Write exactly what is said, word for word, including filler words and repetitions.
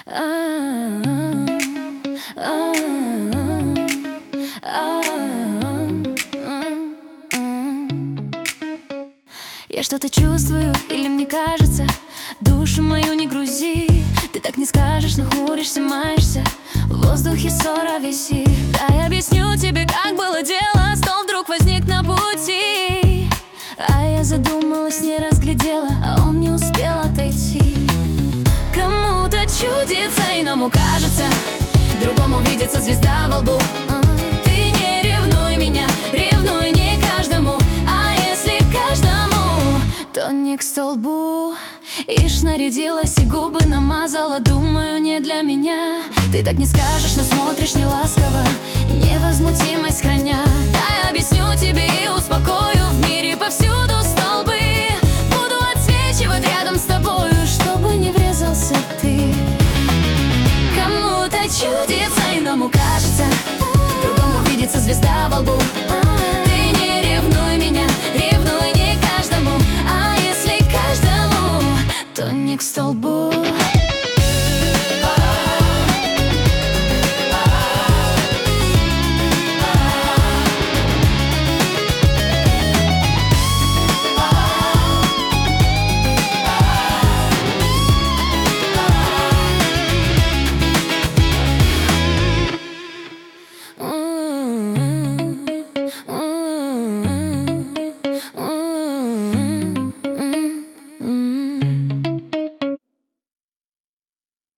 Я что-то чувствую, или мне кажется, душу мою не грузи. Ты так не скажешь, нахмуришься, маешься, в воздухе ссора висит. Да, я объясню тебе, как было дело, стол вдруг возник на пути. А я задумалась, не разглядела, а он не успел отойти. Кому-то чудится, иному кажется, другому видится звезда во лбу. Ты не ревнуй меня, ревнуй не каждому, а если каждому, то не к столбу. Ишь, нарядилась и губы намазала, думаю, не для меня. Ты так не скажешь, но смотришь не ласково, невозмутимость храня. Да, я объясню тебе и успокою, в мире повсюду столбы. Буду отсвечивать рядом с тобою, чтобы не врезался ты. Кому-то чудится, иному кажется, другому видится звезда во лбу.